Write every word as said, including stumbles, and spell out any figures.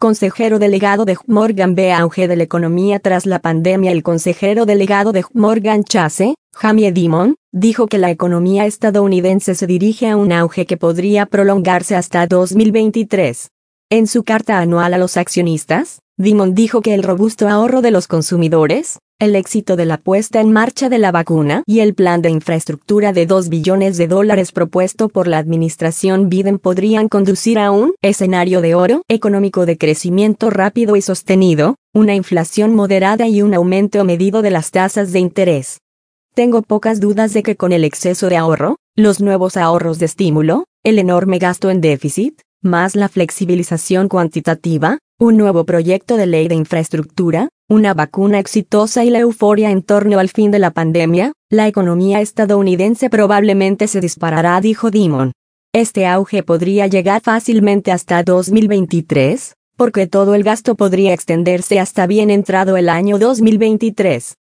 consejero delegado de J P Morgan ve auge de la economía tras la pandemia. El consejero delegado de J P Morgan Chase, Jamie Dimon, dijo que la economía estadounidense se dirige a un auge que podría prolongarse hasta dos mil veintitrés. En su carta anual a los accionistas, Dimon dijo que el robusto ahorro de los consumidores, el éxito de la puesta en marcha de la vacuna y el plan de infraestructura de dos billones de dólares propuesto por la administración Biden podrían conducir a un escenario de oro económico de crecimiento rápido y sostenido, una inflación moderada y un aumento medido de las tasas de interés. Tengo pocas dudas de que con el exceso de ahorro, los nuevos ahorros de estímulo, el enorme gasto en déficit, más la flexibilización cuantitativa, un nuevo proyecto de ley de infraestructura, una vacuna exitosa y la euforia en torno al fin de la pandemia, la economía estadounidense probablemente se disparará, dijo Dimon. Este auge podría llegar fácilmente hasta dos mil veintitrés, porque todo el gasto podría extenderse hasta bien entrado el año dos mil veintitrés.